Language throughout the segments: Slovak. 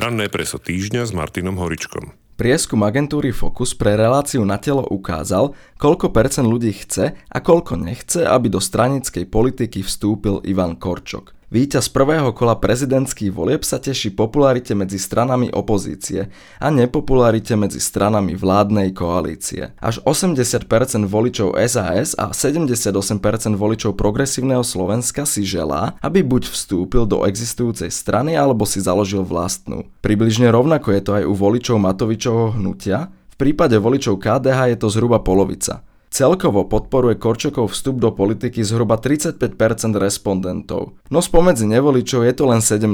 Ranné preso týždňa s Martinom Horičkom. Prieskum agentúry Focus pre reláciu Na telo ukázal, koľko percent ľudí chce a koľko nechce, aby do stranickej politiky vstúpil Ivan Korčok. Víťaz prvého kola prezidentských volieb sa teší popularite medzi stranami opozície a nepopularite medzi stranami vládnej koalície. Až 80% voličov SAS a 78% voličov Progresívneho Slovenska si želá, aby buď vstúpil do existujúcej strany alebo si založil vlastnú. Približne rovnako je to aj u voličov Matovičovho hnutia, v prípade voličov KDH je to zhruba polovica. Celkovo podporuje Korčokov vstup do politiky zhruba 35% respondentov, no spomedzi nevoličov je to len 17%.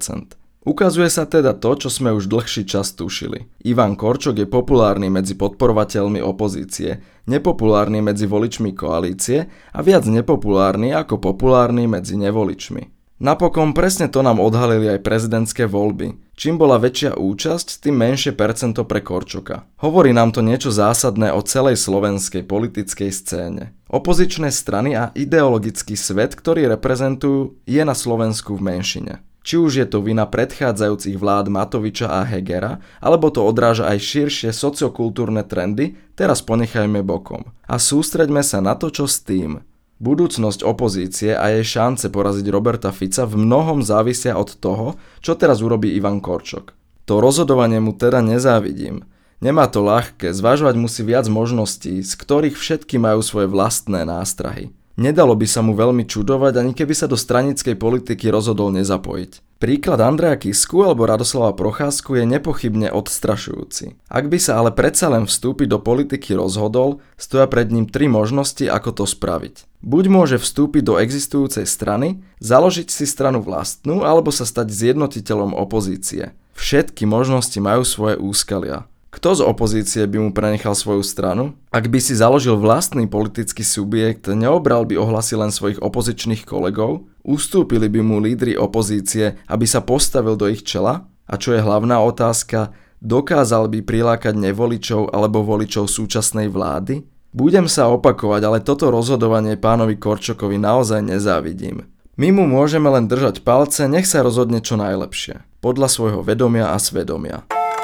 Ukazuje sa teda to, čo sme už dlhší čas tušili. Ivan Korčok je populárny medzi podporovateľmi opozície, nepopulárny medzi voličmi koalície a viac nepopulárny ako populárny medzi nevoličmi. Napokon presne to nám odhalili aj prezidentské voľby. Čím bola väčšia účasť, tým menšie percento pre Korčoka. Hovorí nám to niečo zásadné o celej slovenskej politickej scéne. Opozičné strany a ideologický svet, ktorý reprezentujú, je na Slovensku v menšine. Či už je to vina predchádzajúcich vlád Matoviča a Hegera, alebo to odráža aj širšie sociokultúrne trendy, teraz ponechajme bokom. A sústreďme sa na to, čo s tým. Budúcnosť opozície a jej šance poraziť Roberta Fica v mnohom závisia od toho, čo teraz urobí Ivan Korčok. To rozhodovanie mu teda nezávidím. Nemá to ľahké, zvažovať musí viac možností, z ktorých všetky majú svoje vlastné nástrahy. Nedalo by sa mu veľmi čudovať, ani keby sa do stranickej politiky rozhodol nezapojiť. Príklad Andreja Kisku alebo Radoslava Procházku je nepochybne odstrašujúci. Ak by sa ale predsa len vstúpiť do politiky rozhodol, stoja pred ním 3 možnosti, ako to spraviť. Buď môže vstúpiť do existujúcej strany, založiť si stranu vlastnú, alebo sa stať zjednotiteľom opozície. Všetky možnosti majú svoje úskalia. Kto z opozície by mu prenechal svoju stranu? Ak by si založil vlastný politický subjekt, neobral by ohlasy len svojich opozičných kolegov? Ustúpili by mu lídri opozície, aby sa postavil do ich čela? A čo je hlavná otázka, dokázal by prilákať nevoličov alebo voličov súčasnej vlády? Budem sa opakovať, ale toto rozhodovanie pánovi Korčokovi naozaj nezávidím. My mu môžeme len držať palce, nech sa rozhodne čo najlepšie. Podľa svojho vedomia a svedomia.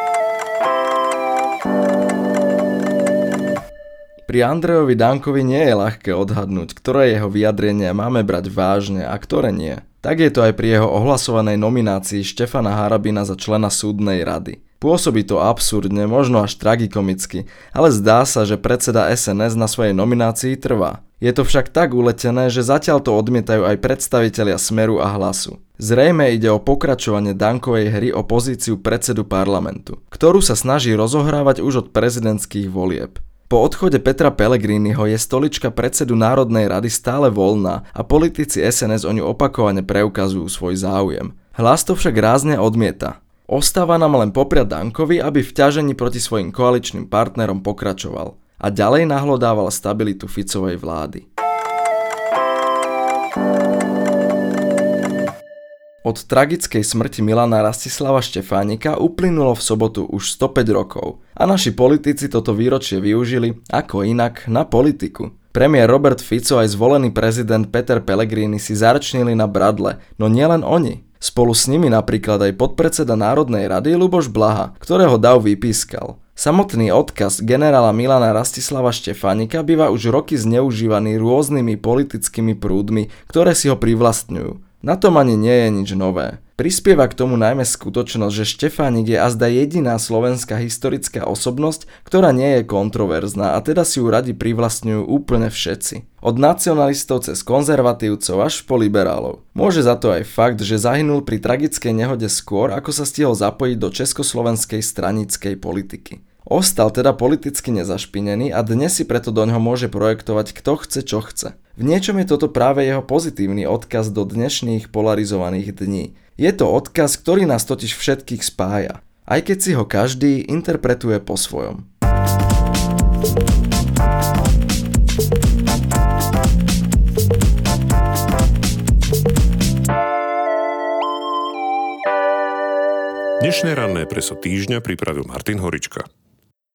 Pri Andrejovi Dankovi nie je ľahké odhadnúť, ktoré jeho vyjadrenia máme brať vážne a ktoré nie. Tak je to aj pri jeho ohlasovanej nominácii Štefana Harabina za člena súdnej rady. Pôsobí to absurdne, možno až tragikomicky, ale zdá sa, že predseda SNS na svojej nominácii trvá. Je to však tak uletené, že zatiaľ to odmietajú aj predstavitelia Smeru a Hlasu. Zrejme ide o pokračovanie Dankovej hry o pozíciu predsedu parlamentu, ktorú sa snaží rozohrávať už od prezidentských volieb. Po odchode Petra Pellegriniho je stolička predsedu Národnej rady stále voľná a politici SNS o ňu opakovane preukazujú svoj záujem. Hlas to však rázne odmieta. Ostáva nám len popriať Dankovi, aby v ťažení proti svojim koaličným partnerom pokračoval a ďalej nahlodával stabilitu Ficovej vlády. Od tragickej smrti Milana Rastislava Štefánika uplynulo v sobotu už 105 rokov a naši politici toto výročie využili, ako inak, na politiku. Premiér Robert Fico aj zvolený prezident Peter Pellegrini si zarčnili na bradle, no nielen oni. Spolu s nimi napríklad aj podpredseda Národnej rady Ľuboš Blaha, ktorého dav vypískal. Samotný odkaz generála Milana Rastislava Štefánika býva už roky zneužívaný rôznymi politickými prúdmi, ktoré si ho privlastňujú. Na tom ani nie je nič nové. Prispieva k tomu najmä skutočnosť, že Štefánik je azda jediná slovenská historická osobnosť, ktorá nie je kontroverzná a teda si ju radi privlastňujú úplne všetci. Od nacionalistov cez konzervatívcov až po liberálov. Môže za to aj fakt, že zahynul pri tragickej nehode skôr, ako sa stihol zapojiť do československej stranickej politiky. Ostal teda politicky nezašpinený a dnes si preto doňho môže projektovať kto chce čo chce. V niečom je toto práve jeho pozitívny odkaz do dnešných polarizovaných dní. Je to odkaz, ktorý nás totiž všetkých spája, aj keď si ho každý interpretuje po svojom. Dnešné ranné preso týždňa pripravil Martin Horička.